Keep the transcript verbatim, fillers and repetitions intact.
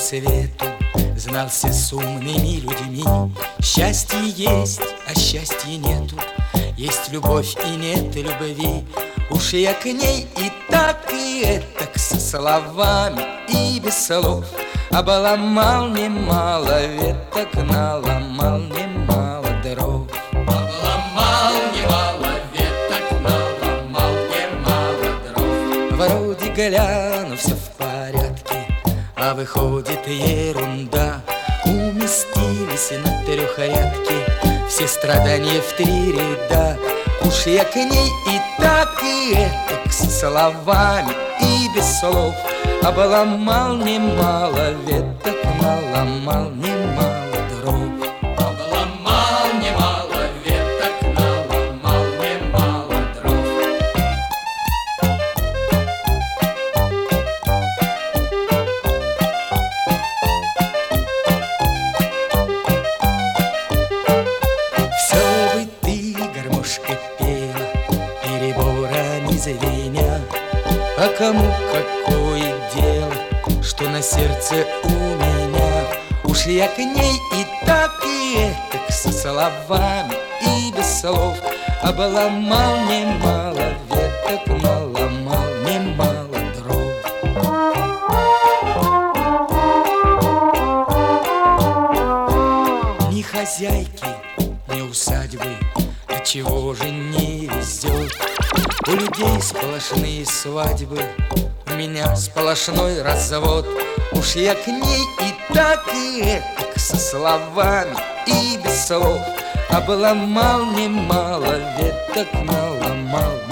свету, знался с умными людьми. Счастье есть, а счастья нету, есть любовь и нет любви. Уж я к ней и так, и этак, со словами и без слов обломал немало веток, наломал немало дров. Обломал немало веток, наломал немало дров. Вроде гляну, все в порядке, а выходит ерунда. Уместились на трехрядке все страдания в три ряда. Уж я к ней и так, и этак, со словами и без слов обломал немало веток, наломал немало дров. Обломал немало веток, наломал немало дров. Все бы ты, гармошка, пела, переборами звеня, а кому какое дело, что на сердце у меня? Уж я к ней и так, и этак, со словами и без слов обломал немало веток, наломал немало дров. Ни хозяйки, ни усадьбы, отчего же не везет? У людей сплошные свадьбы, у меня сплошной развод. Уж я к ней и так, и этак, со словами и без слов обломал немало веток, наломал